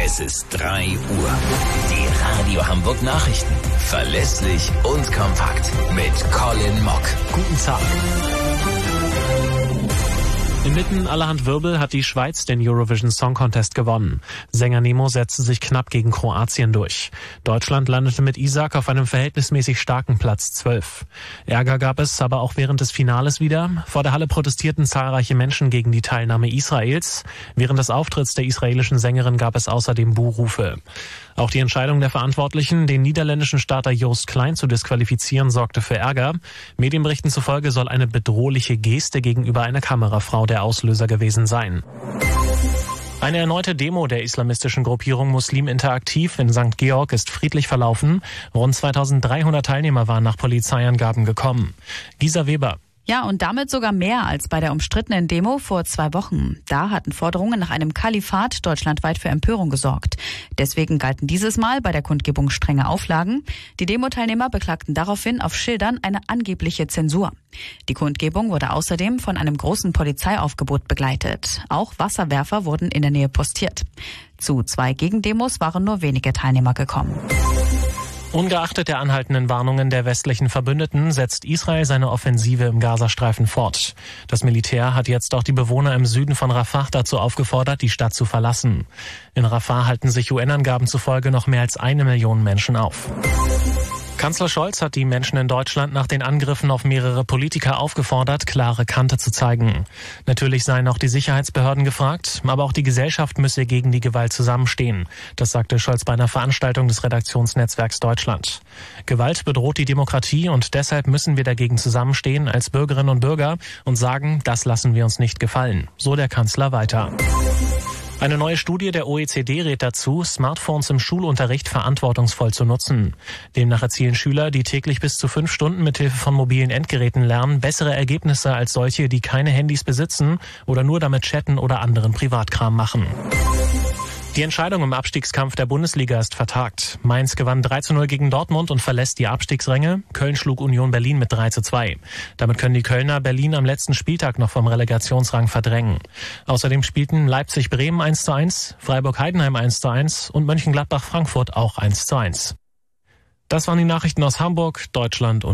Es ist 3 Uhr. Die Radio Hamburg Nachrichten. Verlässlich und kompakt. Mit Colin Mock. Guten Tag. Inmitten allerhand Wirbel hat die Schweiz den Eurovision Song Contest gewonnen. Sänger Nemo setzte sich knapp gegen Kroatien durch. Deutschland landete mit Isaac auf einem verhältnismäßig starken Platz 12. Ärger gab es aber auch während des Finales wieder. Vor der Halle protestierten zahlreiche Menschen gegen die Teilnahme Israels. Während des Auftritts der israelischen Sängerin gab es außerdem Buhrufe. Auch die Entscheidung der Verantwortlichen, den niederländischen Starter Joost Klein zu disqualifizieren, sorgte für Ärger. Medienberichten zufolge soll eine bedrohliche Geste gegenüber einer Kamerafrau der Auslöser gewesen sein. Eine erneute Demo der islamistischen Gruppierung Muslim Interaktiv in St. Georg ist friedlich verlaufen. Rund 2300 Teilnehmer waren nach Polizeiangaben gekommen. Gisa Weber. Ja, und damit sogar mehr als bei der umstrittenen Demo vor 2 Wochen. Da hatten Forderungen nach einem Kalifat deutschlandweit für Empörung gesorgt. Deswegen galten dieses Mal bei der Kundgebung strenge Auflagen. Die Demo-Teilnehmer beklagten daraufhin auf Schildern eine angebliche Zensur. Die Kundgebung wurde außerdem von einem großen Polizeiaufgebot begleitet. Auch Wasserwerfer wurden in der Nähe postiert. Zu 2 Gegendemos waren nur wenige Teilnehmer gekommen. Ungeachtet der anhaltenden Warnungen der westlichen Verbündeten setzt Israel seine Offensive im Gazastreifen fort. Das Militär hat jetzt auch die Bewohner im Süden von Rafah dazu aufgefordert, die Stadt zu verlassen. In Rafah halten sich UN-Angaben zufolge noch mehr als 1 Million Menschen auf. Kanzler Scholz hat die Menschen in Deutschland nach den Angriffen auf mehrere Politiker aufgefordert, klare Kante zu zeigen. Natürlich seien auch die Sicherheitsbehörden gefragt, aber auch die Gesellschaft müsse gegen die Gewalt zusammenstehen. Das sagte Scholz bei einer Veranstaltung des Redaktionsnetzwerks Deutschland. Gewalt bedroht die Demokratie und deshalb müssen wir dagegen zusammenstehen als Bürgerinnen und Bürger und sagen, das lassen wir uns nicht gefallen. So der Kanzler weiter. Eine neue Studie der OECD rät dazu, Smartphones im Schulunterricht verantwortungsvoll zu nutzen. Demnach erzielen Schüler, die täglich bis zu 5 Stunden mithilfe von mobilen Endgeräten lernen, bessere Ergebnisse als solche, die keine Handys besitzen oder nur damit chatten oder anderen Privatkram machen. Die Entscheidung im Abstiegskampf der Bundesliga ist vertagt. Mainz gewann 3:0 gegen Dortmund und verlässt die Abstiegsränge. Köln schlug Union Berlin mit 3:2. Damit können die Kölner Berlin am letzten Spieltag noch vom Relegationsrang verdrängen. Außerdem spielten Leipzig-Bremen 1:1, Freiburg-Heidenheim 1:1 und Mönchengladbach-Frankfurt auch 1:1. Das waren die Nachrichten aus Hamburg, Deutschland und